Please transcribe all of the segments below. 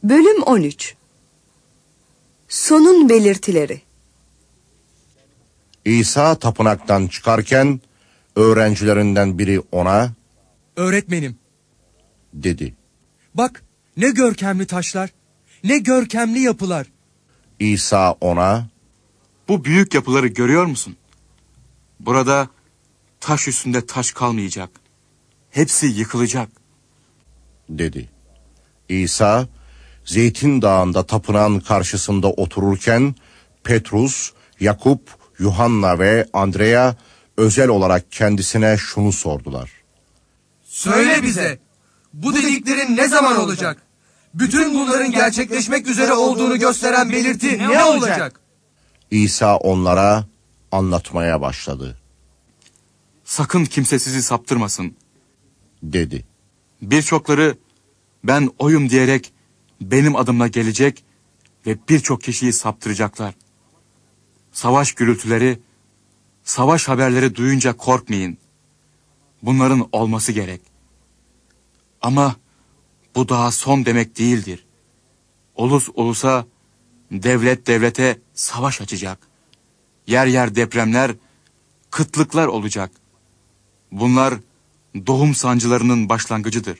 Bölüm 13. Sonun belirtileri. İsa tapınaktan çıkarken öğrencilerinden biri ona, "Öğretmenim," dedi. "bak ne görkemli taşlar, ne görkemli yapılar." İsa ona, Bu büyük yapıları görüyor musun? Burada taş üstünde taş kalmayacak. Hepsi yıkılacak. dedi. İsa, Zeytin Dağı'nda tapınağın karşısında otururken, Petrus, Yakup, Yuhanna ve Andrea özel olarak kendisine şunu sordular. Söyle bize, bu dediklerin ne zaman olacak? Bütün bunların gerçekleşmek üzere olduğunu gösteren belirti ne olacak? İsa onlara anlatmaya başladı, Sakın kimse sizi saptırmasın. dedi. Birçokları ben oyum diyerek benim adımla gelecek ve birçok kişiyi saptıracaklar. Savaş gürültüleri, savaş haberleri duyunca korkmayın. Bunların olması gerek. Ama bu daha son demek değildir. Ulus ulusa, devlet devlete savaş açacak. Yer yer depremler, kıtlıklar olacak. Bunlar doğum sancılarının başlangıcıdır.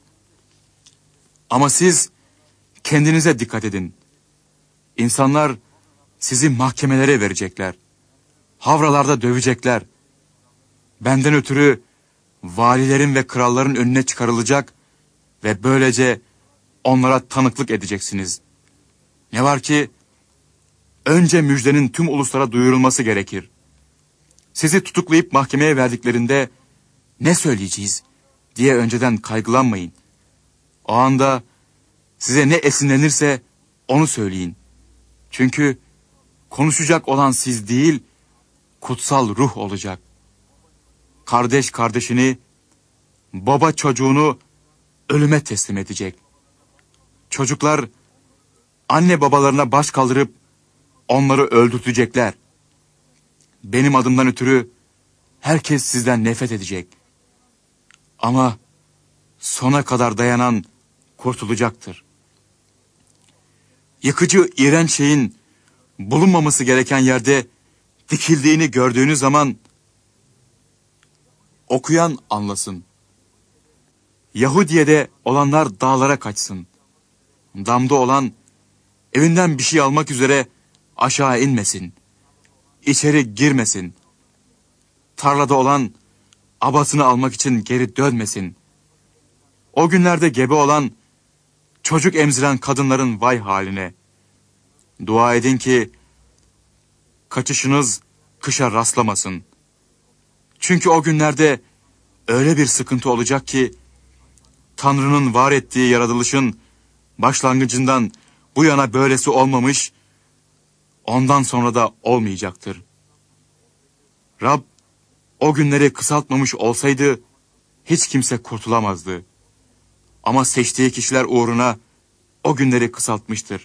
Ama siz kendinize dikkat edin. İnsanlar sizi mahkemelere verecekler. Havralarda dövecekler. Benden ötürü valilerin ve kralların önüne çıkarılacak ve böylece onlara tanıklık edeceksiniz. Ne var ki önce müjdenin tüm uluslara duyurulması gerekir. Sizi tutuklayıp mahkemeye verdiklerinde ne söyleyeceğiz diye önceden kaygılanmayın. O anda size ne esinlenirse onu söyleyin. Çünkü konuşacak olan siz değil, kutsal ruh olacak. Kardeş kardeşini, baba çocuğunu ölüme teslim edecek. Çocuklar anne babalarına baş kaldırıp onları öldürtecekler. Benim adımdan ötürü herkes sizden nefret edecek. Ama sona kadar dayanan kurtulacaktır. Yıkıcı, iğrenç şeyin bulunmaması gereken yerde dikildiğini gördüğünüz zaman okuyan anlasın. Yahudiye'de olanlar dağlara kaçsın. Damda olan evinden bir şey almak üzere aşağı inmesin. İçeri girmesin. Tarlada olan abasını almak için geri dönmesin. O günlerde gebe olan, çocuk emziren kadınların vay haline. Dua edin ki kaçışınız kışa rastlamasın. Çünkü o günlerde öyle bir sıkıntı olacak ki Tanrı'nın var ettiği yaratılışın başlangıcından bu yana böylesi olmamış, ondan sonra da olmayacaktır. Rab o günleri kısaltmamış olsaydı hiç kimse kurtulamazdı. Ama seçtiği kişiler uğruna o günleri kısaltmıştır.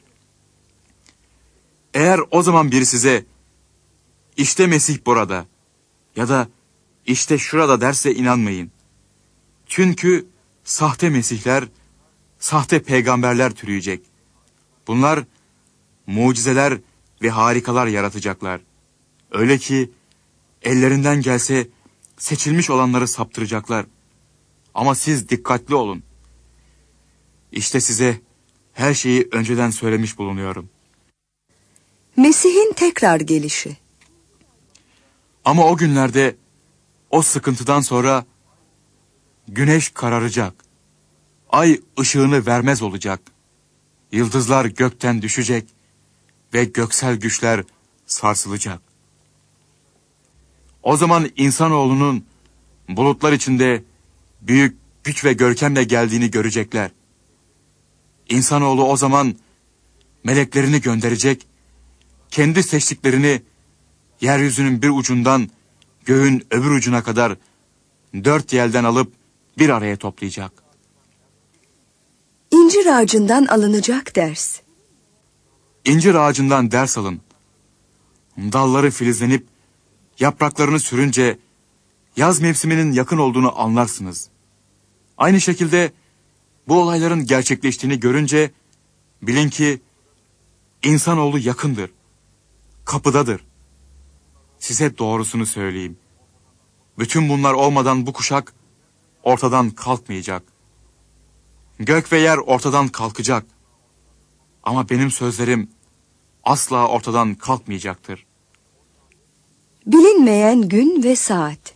Eğer o zaman biri size işte Mesih burada ya da işte şurada derse inanmayın. Çünkü sahte mesihler, sahte peygamberler türüyecek. Bunlar mucizeler ve harikalar yaratacaklar. Öyle ki ellerinden gelse seçilmiş olanları saptıracaklar. Ama siz dikkatli olun. İşte size her şeyi önceden söylemiş bulunuyorum. Mesih'in tekrar gelişi. Ama o günlerde o sıkıntıdan sonra güneş kararacak. Ay ışığını vermez olacak. Yıldızlar gökten düşecek ve göksel güçler sarsılacak. O zaman insanoğlunun bulutlar içinde büyük güç ve görkemle geldiğini görecekler. İnsanoğlu o zaman meleklerini gönderecek, kendi seçtiklerini yeryüzünün bir ucundan göğün öbür ucuna kadar 4 yelden alıp bir araya toplayacak. İncir ağacından alınacak ders. İncir ağacından ders alın. Dalları filizlenip yapraklarını sürünce yaz mevsiminin yakın olduğunu anlarsınız. Aynı şekilde bu olayların gerçekleştiğini görünce Bilin ki insanoğlu yakındır, kapıdadır. Size doğrusunu söyleyeyim. Bütün bunlar olmadan bu kuşak ortadan kalkmayacak. Gök ve yer ortadan kalkacak. Ama benim sözlerim asla ortadan kalkmayacaktır. Bilinmeyen gün ve saat.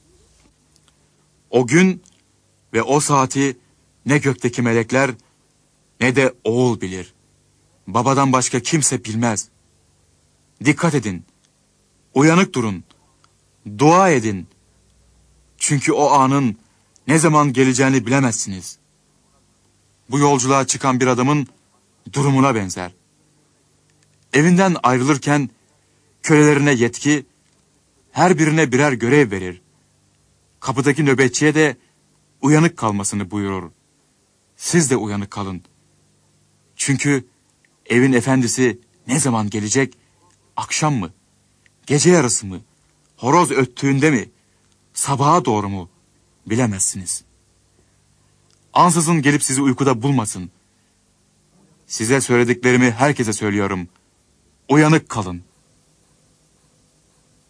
O gün ve o saati ne gökteki melekler ne de oğul bilir. Babadan başka kimse bilmez. Dikkat edin, uyanık durun, dua edin. Çünkü o anın ne zaman geleceğini bilemezsiniz. Bu yolculuğa çıkan bir adamın durumuna benzer. Evinden ayrılırken kölelerine yetki, her birine birer görev verir. Kapıdaki nöbetçiye de uyanık kalmasını buyurur. Siz de uyanık kalın. Çünkü evin efendisi ne zaman gelecek? Akşam mı? Gece yarısı mı? Horoz öttüğünde mi? Sabaha doğru mu? Bilemezsiniz. Ansızın gelip sizi uykuda bulmasın. Size söylediklerimi herkese söylüyorum. Uyanık kalın.